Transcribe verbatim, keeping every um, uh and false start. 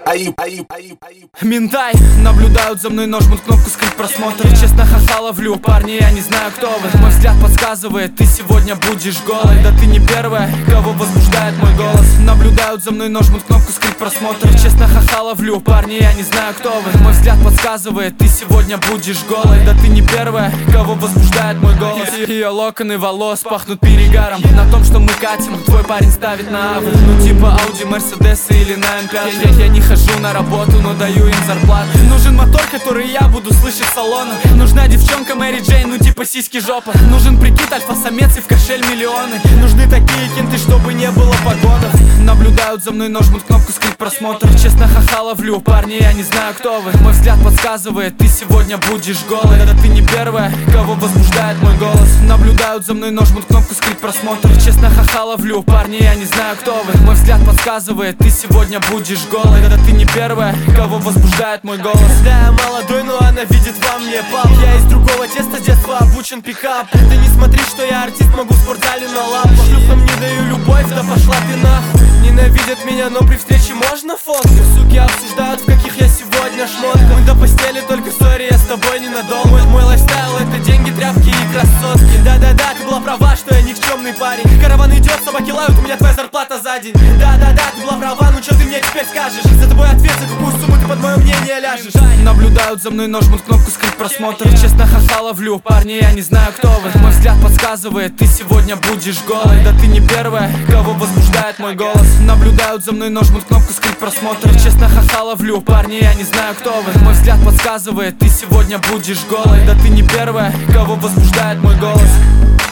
Ментай наблюдают за мной, нажмут кнопку скрыть просмотр. Честно, ха-ха ловлю, парни, я не знаю, кто вы. Мой взгляд подсказывает, ты сегодня будешь голой. Да ты не первая, кого возбуждает мой голос. Наблюдают за мной, нажмут кнопку скрыть просмотр. Честно, ха-ха ловлю, парни, я не знаю, кто вы. Мой взгляд подсказывает, ты сегодня будешь голой. Да ты не первая, кого возбуждает мой голос. Ее локоны волос пахнут перегаром. На том, что мы катим, твой парень ставит на аву. Ну типа Audi, Mercedes или на эм пять. я, я, я не хожу на работу, но даю им зарплату. Нужен мотор, который я буду слышать с салона. Нужна девчонка Мэри Джейн, ну типа сиськи жопа. Нужен прикид, альфа-самец и в кошель миллионы. Нужны такие кенты, чтобы не было погодов. Наблюдают за мной, нажмут кнопку скрыть просмотр. Честно, ха-ха ловлю, парни, я не знаю, кто вы. Мой взгляд подсказывает, ты сегодня будешь голой. Да ты не первая, кого возбуждает мой голос. Наблюдают за мной, нажмут кнопку скрыть просмотр. Честно, ха-ха ловлю, парни, я не знаю, кто вы. Мой взгляд подсказывает, ты сегодня будешь голой. Да ты не первая, кого возбуждает мой голос. Да, я молодой, но она видит во мне пап. Я из другого теста, с детства обучен пикап. Ты не смотри, что я артист, могу в спортзале на лапах. Шлюхам не даю любовь, да пошла ты нахуй. Ненавидят меня, но при встрече можно фото. Суки обсуждают, в каких я сегодня шмотках. Мы до постели, только сори, я с тобой ненадолго. Мой, мой лайфстайл — это деньги, тряпки и красотки. Да-да-да, ты была права, что я никчемный парень. Караван идет, собаки лают, у меня твоя зарплата за день. Да-да-да, ты была права, ну что ты мне теперь скажешь? За тобой ответ, за какую сумму ты под мое мнение ляжешь. Наблюдают за мной, нажмут кнопку скрыть просмотр. Честно, ха-ха ловлю, парни, я не знаю, кто вы. Мой взгляд подсказывает, ты сегодня будешь голой. Да ты не первая, кого возбуждает мой голос. Наблюдают за мной, нажмут кнопку скрыть просмотр. Честно, ха-ха ловлю, парни, я не знаю, кто вы. Мой взгляд подсказывает, ты сегодня будешь голой. Да ты не первая, кого возбуждает мой голос.